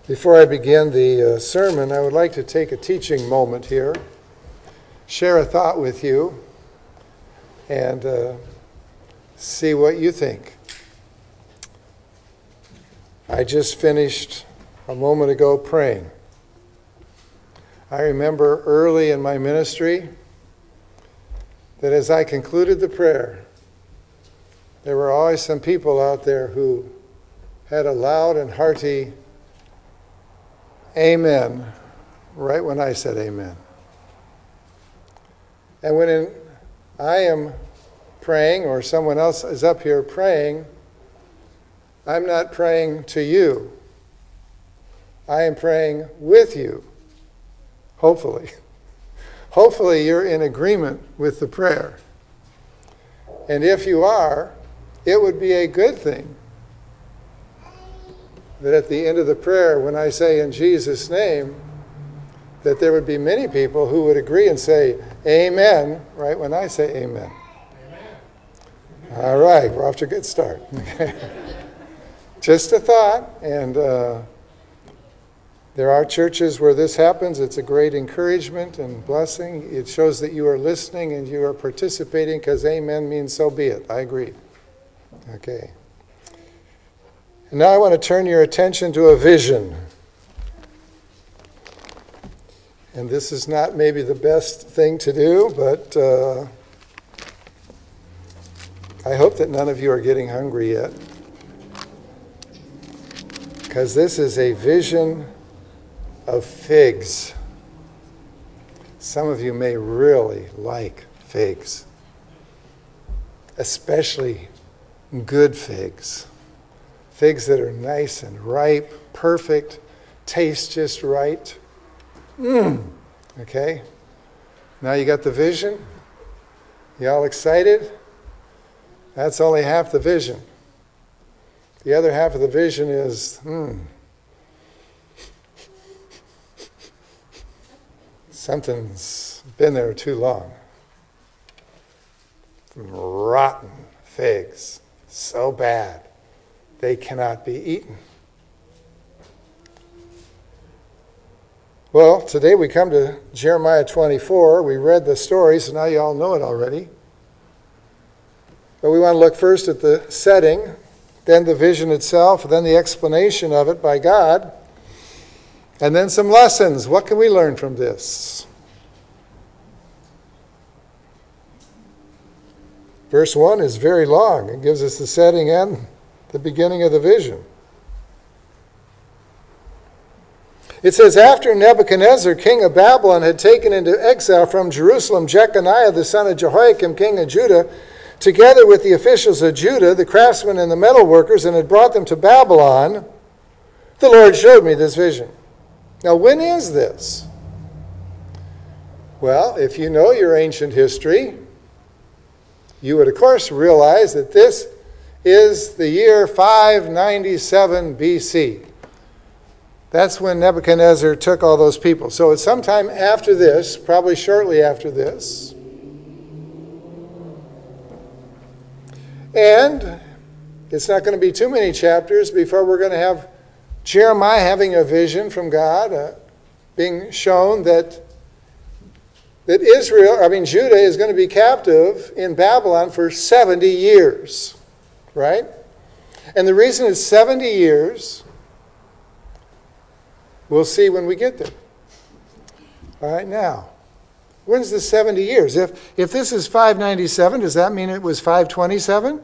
Before I begin the sermon, I would like to take a teaching moment here, share a thought with you, and see what you think. I just finished a moment ago praying. I remember early in my ministry that as I concluded the prayer, there were always some people out there who had a loud and hearty amen right when I said amen. And when I am praying or someone else is up here praying, I'm not praying to you. I am praying with you, hopefully. Hopefully you're in agreement with the prayer. And if you are, it would be a good thing that at the end of the prayer, when I say in Jesus' name, that there would be many people who would agree and say amen right when I say amen. Amen. All right, we're off to a good start. Just a thought, and there are churches where this happens. It's a great encouragement and blessing. It shows that you are listening and you are participating, because amen means so be it. I agree. Okay. And now I want to turn your attention to a vision. And this is not maybe the best thing to do, but I hope that none of you are getting hungry yet. Because this is a vision of figs. Some of you may really like figs, especially good figs. Figs that are nice and ripe, perfect, taste just right. Okay? Now you got the vision? You all excited? That's only half the vision. The other half of the vision is, something's been there too long. Rotten figs. So bad. They cannot be eaten. Well, today we come to Jeremiah 24. We read the story, so now you all know it already. But we want to look first at the setting, then the vision itself, then the explanation of it by God, and then some lessons. What can we learn from this? Verse 1 is very long. It gives us the setting and the beginning of the vision. It says, after Nebuchadnezzar, king of Babylon, had taken into exile from Jerusalem Jeconiah, the son of Jehoiakim, king of Judah, together with the officials of Judah, the craftsmen and the metalworkers, and had brought them to Babylon, the Lord showed me this vision. Now, when is this? Well, if you know your ancient history, you would, of course, realize that this is the year 597 BC. That's when Nebuchadnezzar took all those people. So it's sometime after this, probably shortly after this. And it's not going to be too many chapters before we're going to have Jeremiah having a vision from God, being shown that Judah is going to be captive in Babylon for 70 years. Right? And the reason it's 70 years, we'll see when we get there. All right, now, when's the 70 years? If this is 597, does that mean it was 527?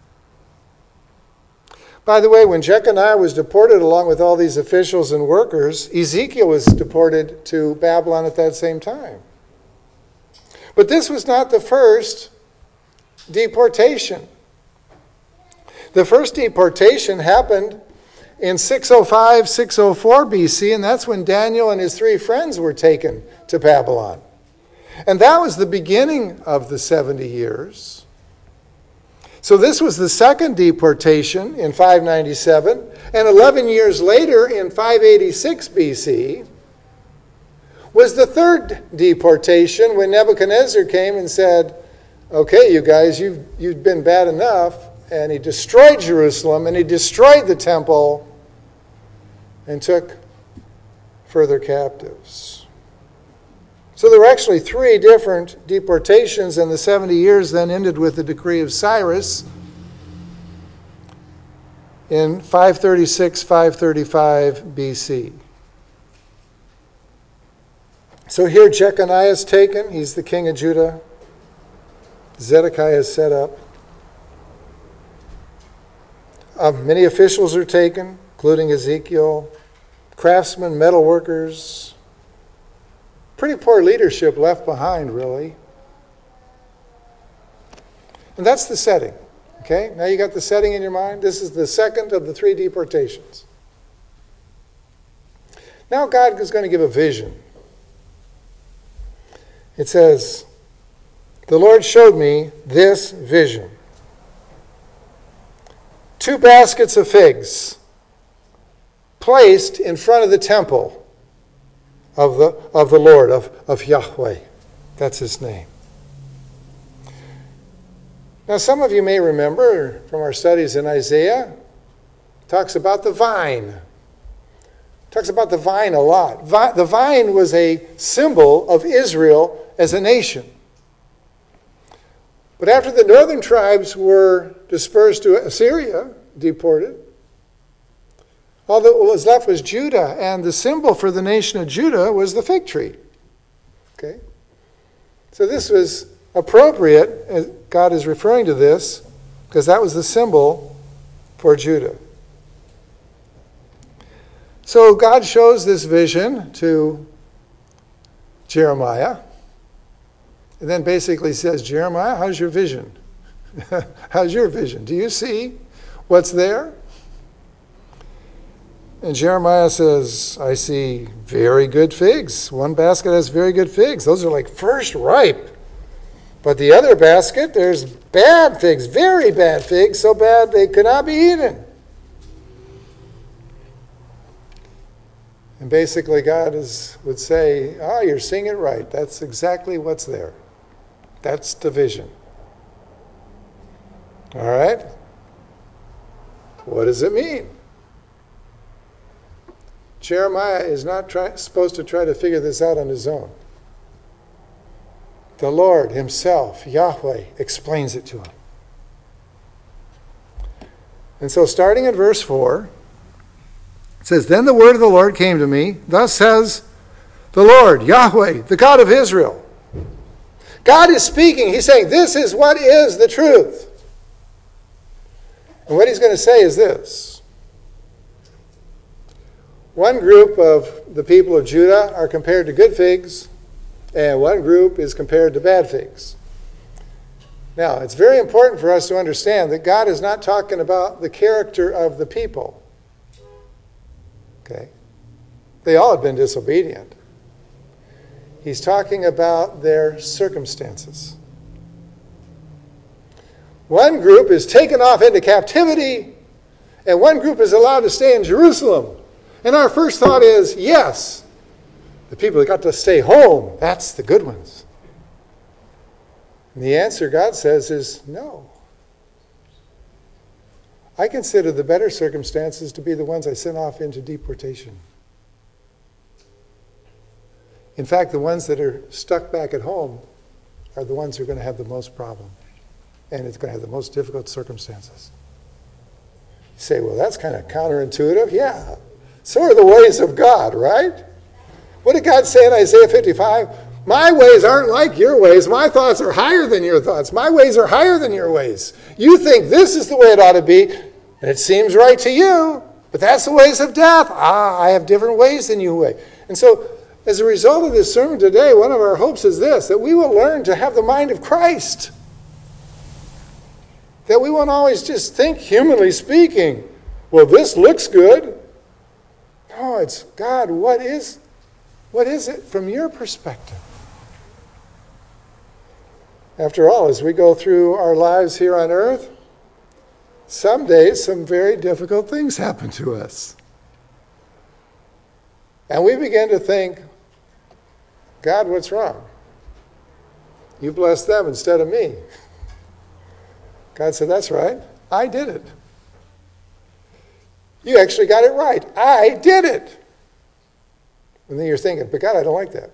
By the way, when Jeconiah was deported along with all these officials and workers, Ezekiel was deported to Babylon at that same time. But this was not the first deportation. The first deportation happened in 605, 604 BC, and that's when Daniel and his 3 friends were taken to Babylon. And that was the beginning of the 70 years. So this was the second deportation in 597, and 11 years later in 586 BC was the third deportation when Nebuchadnezzar came and said, okay, you guys, you've been bad enough. And he destroyed Jerusalem, and he destroyed the temple, and took further captives. So there were actually 3 different deportations, and the 70 years then ended with the decree of Cyrus in 535 BC. So here Jeconiah is taken. He's the king of Judah. Zedekiah is set up. Many officials are taken, including Ezekiel, craftsmen, metal workers. Pretty poor leadership left behind, really. And that's the setting. Okay, now you got the setting in your mind. This is the second of the 3 deportations. Now God is going to give a vision. It says, "The Lord showed me this vision. 2 baskets of figs placed in front of the temple of the Lord, of Yahweh." That's his name. Now, some of you may remember from our studies in Isaiah, it talks about the vine. It talks about the vine a lot. The vine was a symbol of Israel as a nation. But after the northern tribes were dispersed to Assyria, deported, all that was left was Judah, and the symbol for the nation of Judah was the fig tree. Okay? So this was appropriate, as God is referring to this, because that was the symbol for Judah. So God shows this vision to Jeremiah, and then basically says, "Jeremiah, how's your vision? How's your vision? Do you see what's there?" And Jeremiah says, "I see very good figs. One basket has very good figs. Those are like first ripe. But the other basket, there's bad figs, very bad figs, so bad they could not be eaten." And basically God would say, "You're seeing it right. That's exactly what's there. That's the vision." All right? What does it mean? Jeremiah is not supposed to try to figure this out on his own. The Lord himself, Yahweh, explains it to him. And so starting in verse 4, it says, "Then the word of the Lord came to me, thus says the Lord, Yahweh, the God of Israel." God is speaking. He's saying, this is what is the truth. And what he's going to say is this. One group of the people of Judah are compared to good figs, and one group is compared to bad figs. Now, it's very important for us to understand that God is not talking about the character of the people. Okay? They all have been disobedient. He's talking about their circumstances. One group is taken off into captivity, and one group is allowed to stay in Jerusalem. And our first thought is, yes, the people that got to stay home, that's the good ones. And the answer, God says, is no. I consider the better circumstances to be the ones I sent off into deportation. In fact, the ones that are stuck back at home are the ones who are going to have the most problem. And it's going to have the most difficult circumstances. You say, well, that's kind of counterintuitive. Yeah, so are the ways of God, right? What did God say in Isaiah 55? My ways aren't like your ways. My thoughts are higher than your thoughts. My ways are higher than your ways. You think this is the way it ought to be, and it seems right to you, but that's the ways of death. I have different ways than you way. And so, as a result of this sermon today, one of our hopes is this, that we will learn to have the mind of Christ. That we won't always just think, humanly speaking, well, this looks good. No, it's, God, what is it from your perspective? After all, as we go through our lives here on earth, some days some very difficult things happen to us. And we begin to think, God, what's wrong? You blessed them instead of me. God said, that's right. I did it. You actually got it right. I did it. And then you're thinking, but God, I don't like that.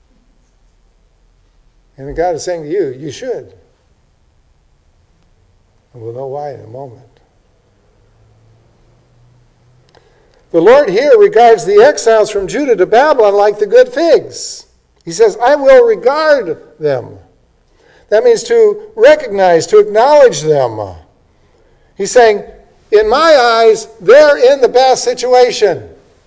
And then God is saying to you, you should. And we'll know why in a moment. The Lord here regards the exiles from Judah to Babylon like the good figs. He says, I will regard them. That means to recognize, to acknowledge them. He's saying, in my eyes, they're in the best situation.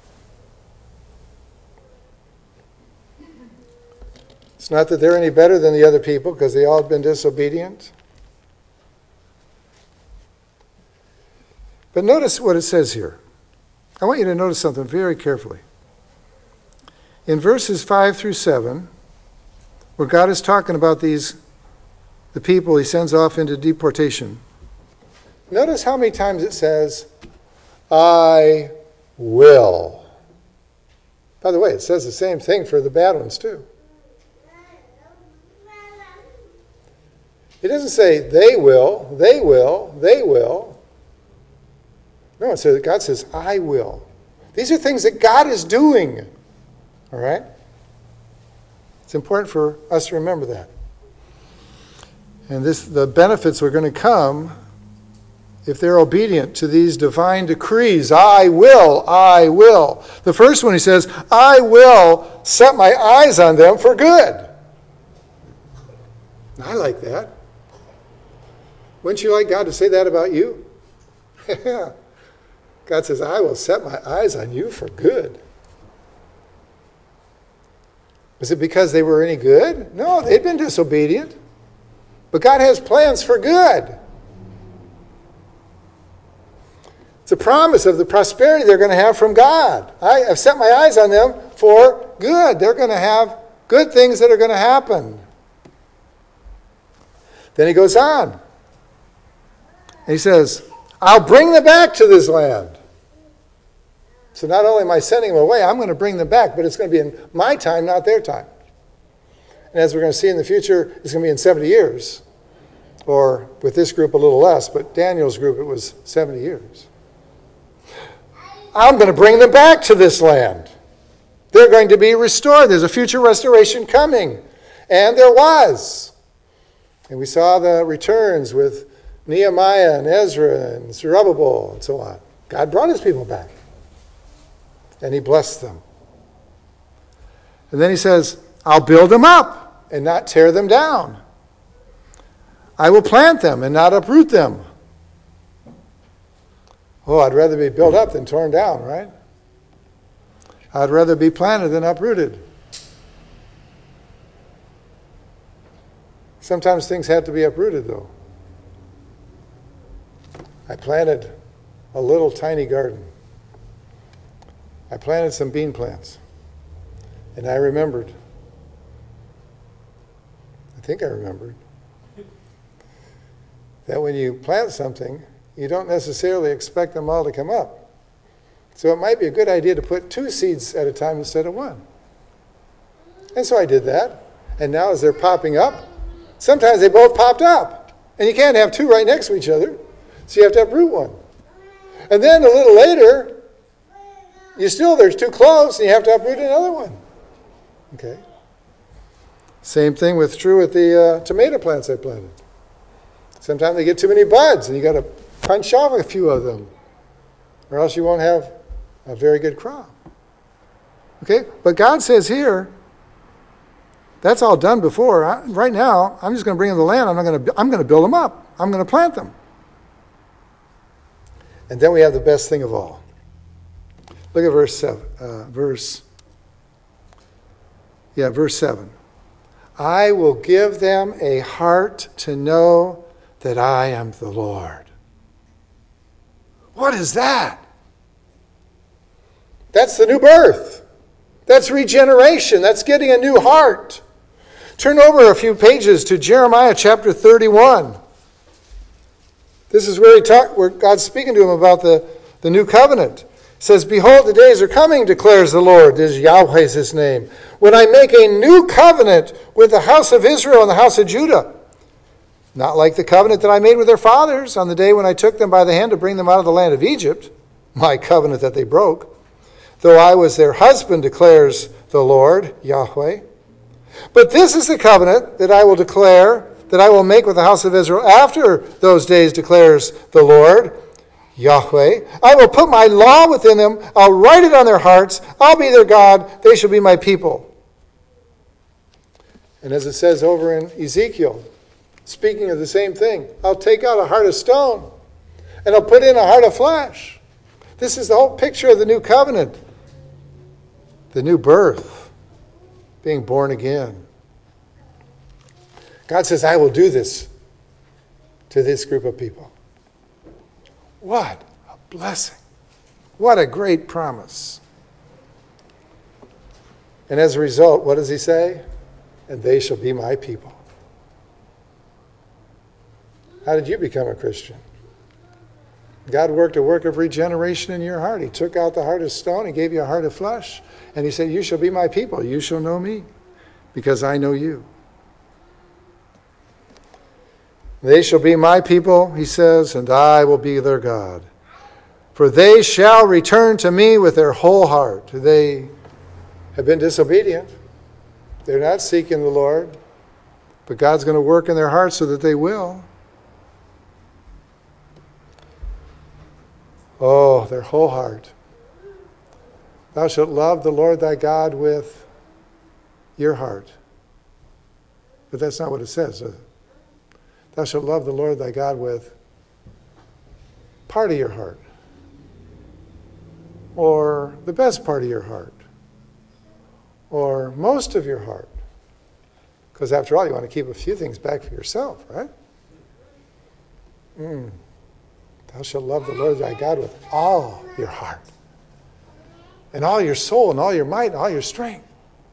It's not that they're any better than the other people because they all have been disobedient. But notice what it says here. I want you to notice something very carefully. In verses 5 through 7, where God is talking about the people he sends off into deportation, notice how many times it says, I will. By the way, it says the same thing for the bad ones too. It doesn't say they will, they will, they will. No, it says, God says, I will. These are things that God is doing. All right? It's important for us to remember that. And the benefits are going to come if they're obedient to these divine decrees. I will, I will. The first one he says, I will set my eyes on them for good. I like that. Wouldn't you like God to say that about you? Yeah. God says, I will set my eyes on you for good. Was it because they were any good? No, they'd been disobedient. But God has plans for good. It's a promise of the prosperity they're going to have from God. I have set my eyes on them for good. They're going to have good things that are going to happen. Then he goes on. And he says, I'll bring them back to this land. So not only am I sending them away, I'm going to bring them back, but it's going to be in my time, not their time. And as we're going to see in the future, it's going to be in 70 years. Or with this group, a little less, but Daniel's group, it was 70 years. I'm going to bring them back to this land. They're going to be restored. There's a future restoration coming. And there was. And we saw the returns with Nehemiah and Ezra and Zerubbabel and so on. God brought his people back. And he blessed them. And then he says, I'll build them up and not tear them down. I will plant them and not uproot them. Oh, I'd rather be built up than torn down, right? I'd rather be planted than uprooted. Sometimes things have to be uprooted, though. I planted a little tiny garden. I planted some bean plants. And I remembered. I think I remembered. That when you plant something, you don't necessarily expect them all to come up. So it might be a good idea to put 2 seeds at a time instead of 1. And so I did that. And now as they're popping up, sometimes they both popped up. And you can't have 2 right next to each other. So you have to uproot one. And then a little later, they're too close and you have to uproot another one. Okay. Same thing true with the tomato plants I planted. Sometimes they get too many buds and you got to punch off a few of them, or else you won't have a very good crop. Okay, but God says here, that's all done before. Right now, I'm just going to bring them to the land. I'm going to build them up. I'm going to plant them. And then we have the best thing of all. Look at verse 7. I will give them a heart to know that I am the Lord. What is that? That's the new birth. That's regeneration. That's getting a new heart. Turn over a few pages to Jeremiah chapter 31. This is where God's speaking to him about the new covenant. It says, behold, the days are coming, declares the Lord. This is Yahweh's his name. When I make a new covenant with the house of Israel and the house of Judah. Not like the covenant that I made with their fathers on the day when I took them by the hand to bring them out of the land of Egypt, my covenant that they broke. though I was their husband, declares the Lord, Yahweh. But this is the covenant that I will declare, that I will make with the house of Israel after those days, declares the Lord, Yahweh. I will put my law within them. I'll write it on their hearts. I'll be their God. They shall be my people. And as it says over in Ezekiel, speaking of the same thing, I'll take out a heart of stone and I'll put in a heart of flesh. This is the whole picture of the new covenant. The new birth, being born again. God says, I will do this to this group of people. What a blessing. What a great promise. And as a result, what does he say? And they shall be my people. How did you become a Christian? God worked a work of regeneration in your heart. He took out the heart of stone. He gave you a heart of flesh. And he said, you shall be my people. You shall know me because I know you. They shall be my people, he says, and I will be their God. For they shall return to me with their whole heart. They have been disobedient. They're not seeking the Lord. But God's going to work in their hearts so that they will. Oh, their whole heart. Thou shalt love the Lord thy God with your heart. But that's not what it says. Thou shalt love the Lord thy God with part of your heart. Or the best part of your heart. Or most of your heart. Because after all, you want to keep a few things back for yourself, right? Thou shalt love the Lord thy God with all your heart. And all your soul, and all your might, and all your strength.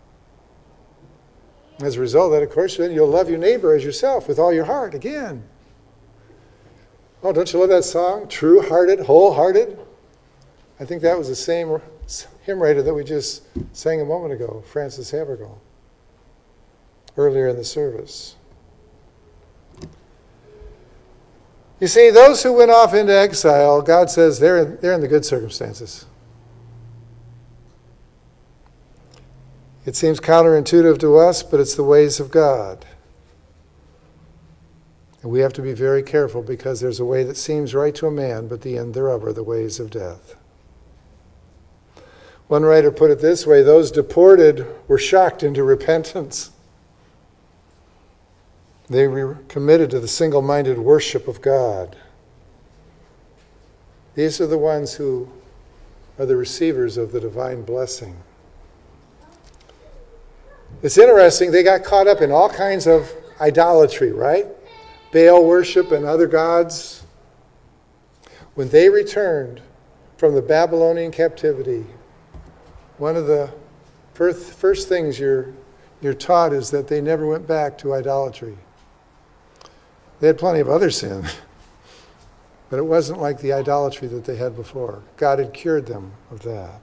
As a result of that, of course, then you'll love your neighbor as yourself with all your heart again. Oh, don't you love that song? True-hearted, wholehearted. I think that was the same hymn writer that we just sang a moment ago, Francis Havergal, earlier in the service. You see, those who went off into exile, God says they're in the good circumstances. It seems counterintuitive to us, but it's the ways of God. And we have to be very careful because there's a way that seems right to a man, but the end thereof are the ways of death. One writer put it this way, those deported were shocked into repentance. They were committed to the single-minded worship of God. These are the ones who are the receivers of the divine blessing. It's interesting, they got caught up in all kinds of idolatry, right? Baal worship and other gods. When they returned from the Babylonian captivity, one of the first things you're taught is that they never went back to idolatry. They had plenty of other sin, but it wasn't like the idolatry that they had before. God had cured them of that.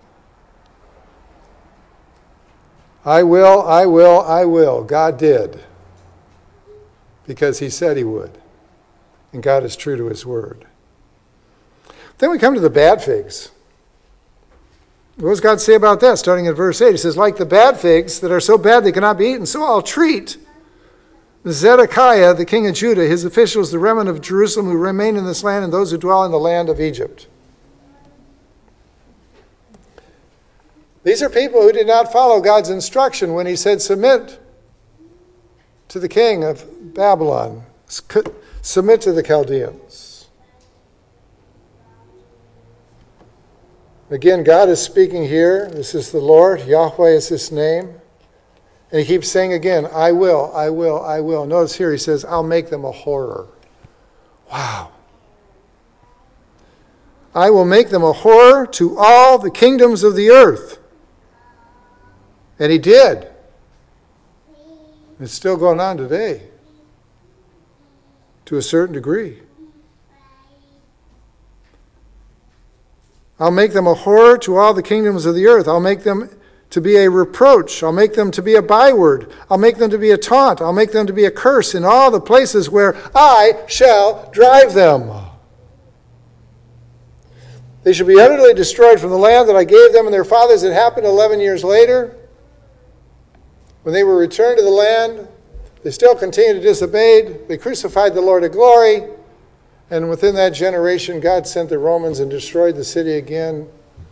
I will. God did. Because he said he would. And God is true to his word. Then we come to the bad figs. What does God say about that? Starting at verse 8, he says, like the bad figs that are so bad they cannot be eaten, so I'll treat Zedekiah, the king of Judah, his officials, the remnant of Jerusalem who remain in this land, and those who dwell in the land of Egypt. These are people who did not follow God's instruction when he said, submit to the king of Babylon. Submit to the Chaldeans. Again, God is speaking here. This is the Lord. Yahweh is his name. And he keeps saying again, I will. Notice here he says, I'll make them a horror. Wow. I will make them a horror to all the kingdoms of the earth. And he did. It's still going on today. To a certain degree. I'll make them a horror to all the kingdoms of the earth. I'll make them to be a reproach. I'll make them to be a byword. I'll make them to be a taunt. I'll make them to be a curse in all the places where I shall drive them. They shall be utterly destroyed from the land that I gave them and their fathers. It happened 11 years later. When they were returned to the land, they still continued to disobey. They crucified the Lord of glory. And within that generation, God sent the Romans and destroyed the city again.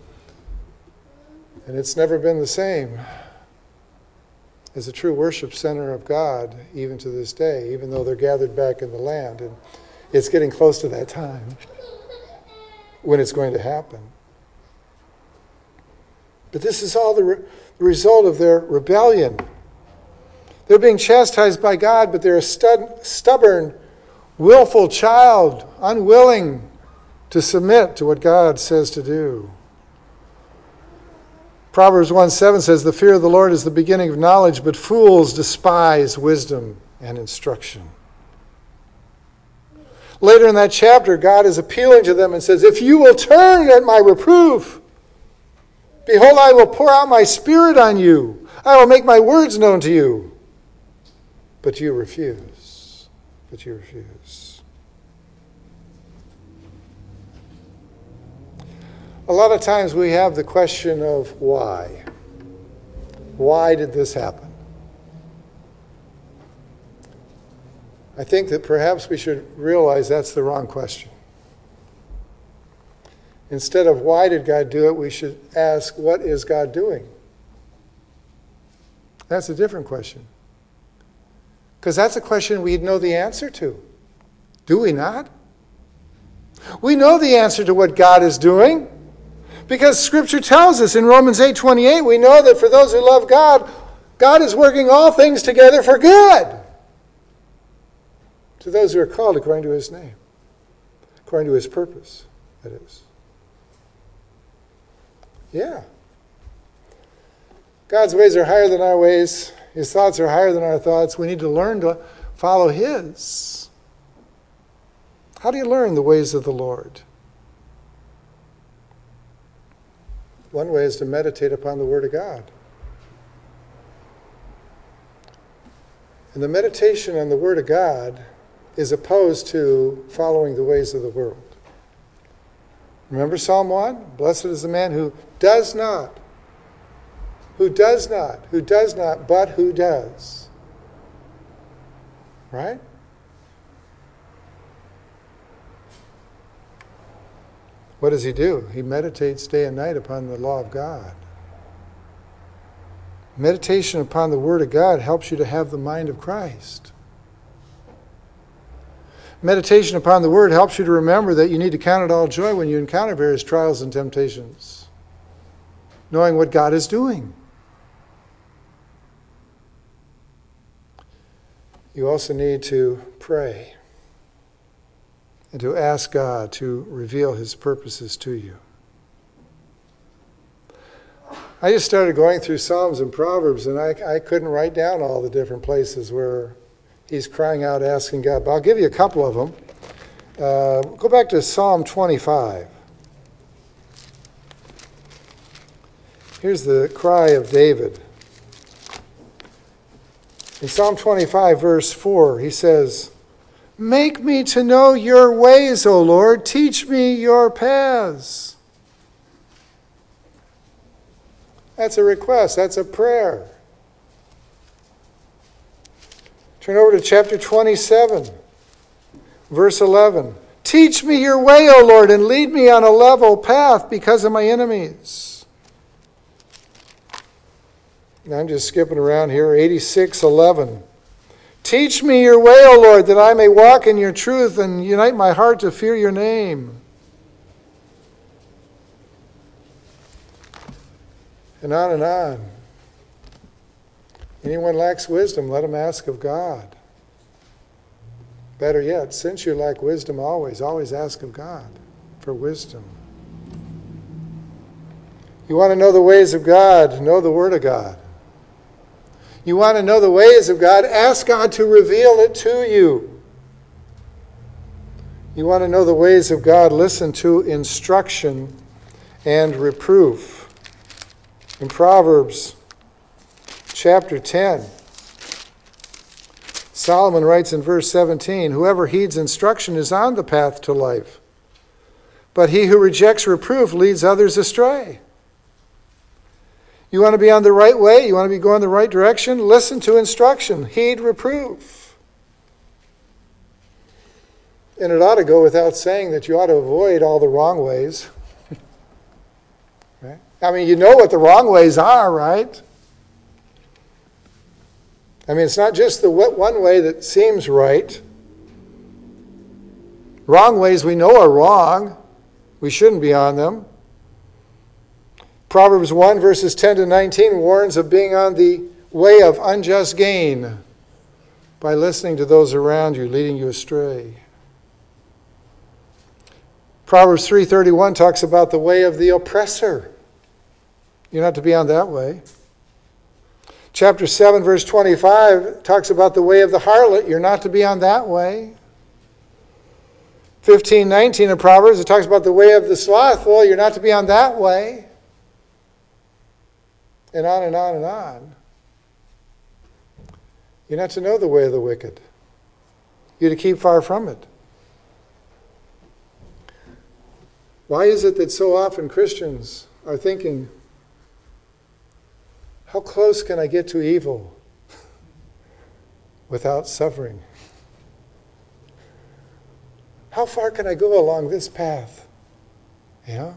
And it's never been the same as a true worship center of God, even to this day, even though they're gathered back in the land. And it's getting close to that time when it's going to happen. But this is all the result of their rebellion. They're being chastised by God, but they're a stubborn, willful child, unwilling to submit to what God says to do. Proverbs 1:7 says, "The fear of the Lord is the beginning of knowledge, but fools despise wisdom and instruction." Later in that chapter, God is appealing to them and says, "If you will turn at my reproof, behold, I will pour out my spirit on you. I will make my words known to you." But you refuse. But you refuse. A lot of times we have the question of why. Why did this happen? I think that perhaps we should realize that's the wrong question. Instead of why did God do it, we should ask, what is God doing? That's a different question. Because that's a question we know the answer to. Do we not? We know the answer to what God is doing. Because Scripture tells us in Romans 8:28, we know that for those who love God, God is working all things together for good. To those who are called according to his name. According to his purpose, that is. Yeah. God's ways are higher than our ways. His thoughts are higher than our thoughts. We need to learn to follow his. How do you learn the ways of the Lord? One way is to meditate upon the Word of God. And the meditation on the Word of God is opposed to following the ways of the world. Remember Psalm 1? Blessed is the man who does not, but who does. Right? What does he do? He meditates day and night upon the law of God. Meditation upon the Word of God helps you to have the mind of Christ. Meditation upon the Word helps you to remember that you need to count it all joy when you encounter various trials and temptations, knowing what God is doing. You also need to pray and to ask God to reveal his purposes to you. I just started going through Psalms and Proverbs, and I couldn't write down all the different places where he's crying out, asking God. But I'll give you a couple of them. Go back to Psalm 25. Here's the cry of David. In Psalm 25, verse 4, he says, "Make me to know your ways, O Lord. Teach me your paths." That's a request. That's a prayer. Turn over to chapter 27, verse 11. "Teach me your way, O Lord, and lead me on a level path because of my enemies." Now I'm just skipping around here. 86:11. "Teach me your way, O Lord, that I may walk in your truth and unite my heart to fear your name." And on and on. Anyone lacks wisdom, let him ask of God. Better yet, since you lack wisdom always ask of God for wisdom. You want to know the ways of God, know the Word of God. You want to know the ways of God, ask God to reveal it to you. You want to know the ways of God, listen to instruction and reproof. In Proverbs chapter 10, Solomon writes in verse 17, "Whoever heeds instruction is on the path to life, but he who rejects reproof leads others astray. You want to be on the right way? You want to be going the right direction? Listen to instruction. Heed reproof. And it ought to go without saying that you ought to avoid all the wrong ways. Right? I mean, you know what the wrong ways are, right? I mean, it's not just the one way that seems right. Wrong ways we know are wrong. We shouldn't be on them. Proverbs 1, verses 10 to 19 warns of being on the way of unjust gain by listening to those around you, leading you astray. Proverbs 3:31 talks about the way of the oppressor. You're not to be on that way. Chapter 7, verse 25 talks about the way of the harlot. You're not to be on that way. 15:19 of Proverbs, it talks about the way of the slothful. You're not to be on that way. And on and on and on. You're not to know the way of the wicked. You're to keep far from it. Why is it that so often Christians are thinking, how close can I get to evil without suffering? How far can I go along this path? Yeah?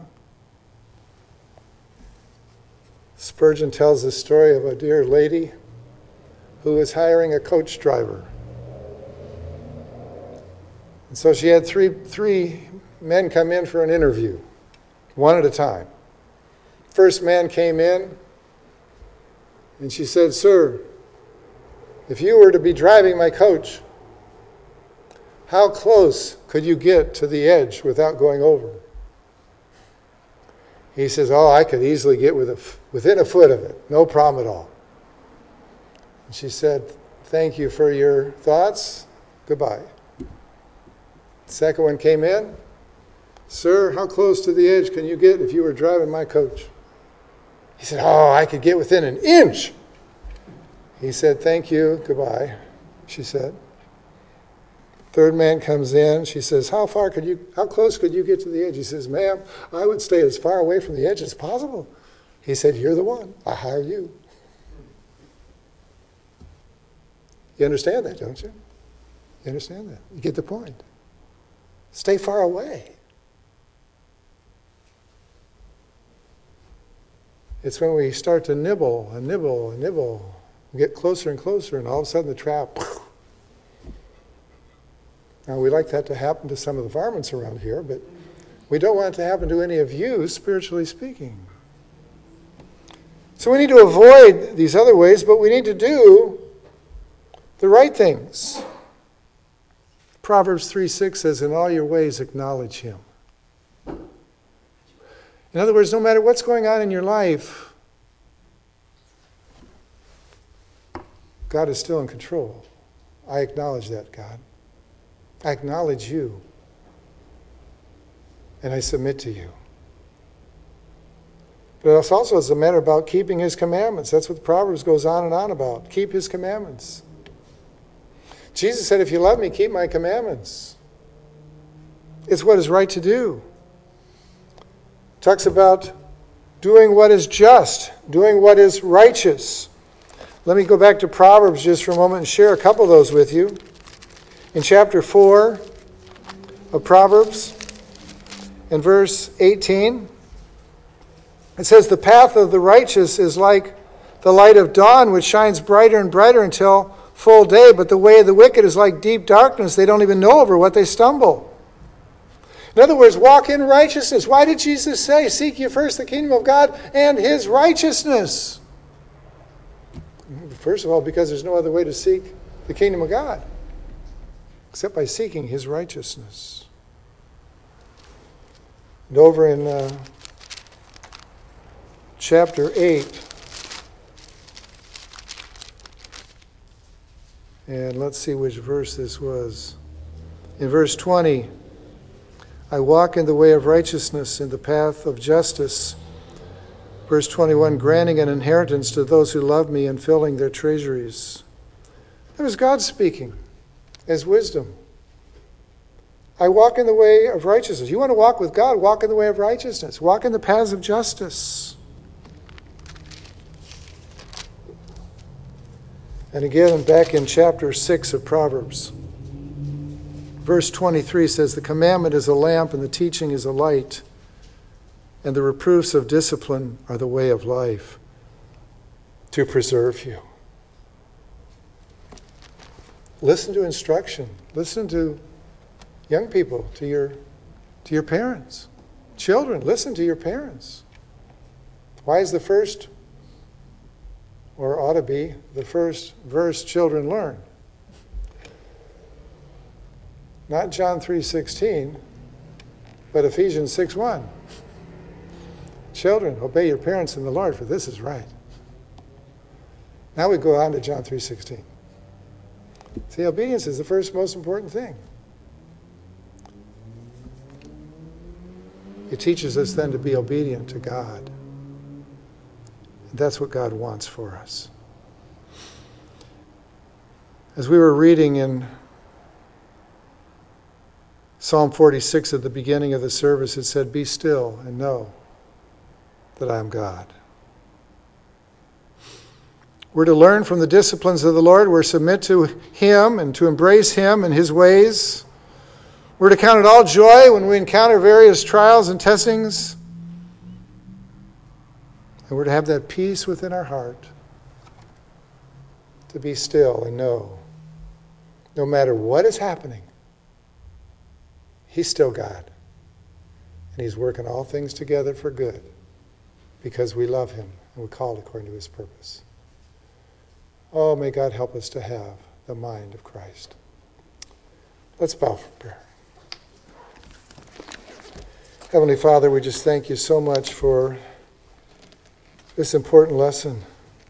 Spurgeon tells the story of a dear lady who was hiring a coach driver. And so she had three men come in for an interview, one at a time. First man came in, and she said, "Sir, if you were to be driving my coach, how close could you get to the edge without going over?" He says, "Oh, I could easily get within a foot of it. No problem at all." And she said, "Thank you for your thoughts. Goodbye." The second one came in. "Sir, how close to the edge can you get if you were driving my coach?" He said, "Oh, I could get within an inch." He said, "Thank you. Goodbye," she said. Third man comes in. She says, how close could you get to the edge?" He says, "Ma'am, I would stay as far away from the edge as possible." He said, "You're the one. I hire you." You understand that, don't you? You understand that? You get the point. Stay far away. It's when we start to nibble and nibble and nibble, we get closer and closer, and all of a sudden the trap. Now, we like that to happen to some of the varmints around here, but we don't want it to happen to any of you, spiritually speaking. So we need to avoid these other ways, but we need to do the right things. Proverbs 3:6 says, "In all your ways acknowledge him." In other words, no matter what's going on in your life, God is still in control. I acknowledge that, God. I acknowledge you. And I submit to you. But it also is a matter about keeping his commandments. That's what Proverbs goes on and on about. Keep his commandments. Jesus said, "If you love me, keep my commandments." It's what is right to do. Talks about doing what is just, doing what is righteous. Let me go back to Proverbs just for a moment and share a couple of those with you. In chapter 4 of Proverbs, in verse 18, it says, "The path of the righteous is like the light of dawn, which shines brighter and brighter until full day, but the way of the wicked is like deep darkness. They don't even know over what they stumble." In other words, walk in righteousness. Why did Jesus say, "Seek ye first the kingdom of God and his righteousness"? First of all, because there's no other way to seek the kingdom of God except by seeking his righteousness. And over in chapter 8, and let's see which verse this was. In verse 20, "I walk in the way of righteousness, in the path of justice." Verse 21, "Granting an inheritance to those who love me and filling their treasuries." That was God speaking as wisdom. I walk in the way of righteousness. You want to walk with God, walk in the way of righteousness. Walk in the paths of justice. And again, back in chapter 6 of Proverbs, verse 23 says, the commandment is a lamp and the teaching is a light, and the reproofs of discipline are the way of life to preserve you. Listen to instruction. Listen to young people, to your parents. Children, listen to your parents. Why is the first, or ought to be, the first verse children learn? Not John 3:16, but Ephesians 6:1. Children, obey your parents in the Lord, for this is right. Now we go on to John 3:16. See, obedience is the first most important thing. It teaches us then to be obedient to God. And that's what God wants for us. As we were reading in Psalm 46 at the beginning of the service, it said, be still and know that I am God. We're to learn from the disciplines of the Lord. We're to submit to Him and to embrace Him and His ways. We're to count it all joy when we encounter various trials and testings. And we're to have that peace within our heart to be still and know, no matter what is happening, He's still God. And He's working all things together for good because we love Him and we're called according to His purpose. Oh, may God help us to have the mind of Christ. Let's bow for prayer. Heavenly Father, we just thank you so much for this important lesson.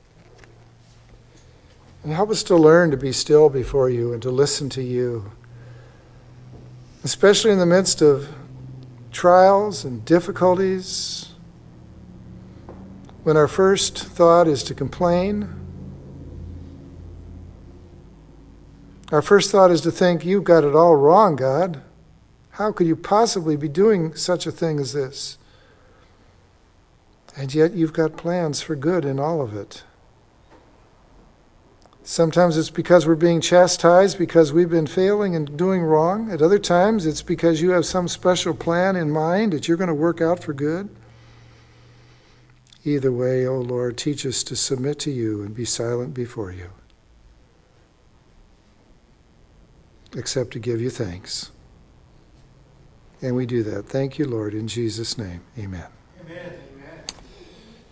And help us to learn to be still before you and to listen to you, especially in the midst of trials and difficulties, when our first thought is to complain. Our first thought is to think, you've got it all wrong, God. How could you possibly be doing such a thing as this? And yet you've got plans for good in all of it. Sometimes it's because we're being chastised because we've been failing and doing wrong. At other times it's because you have some special plan in mind that you're going to work out for good. Either way, O Lord, teach us to submit to you and be silent before you, except to give you thanks. And we do that. Thank you, Lord, in Jesus' name. Amen. Amen.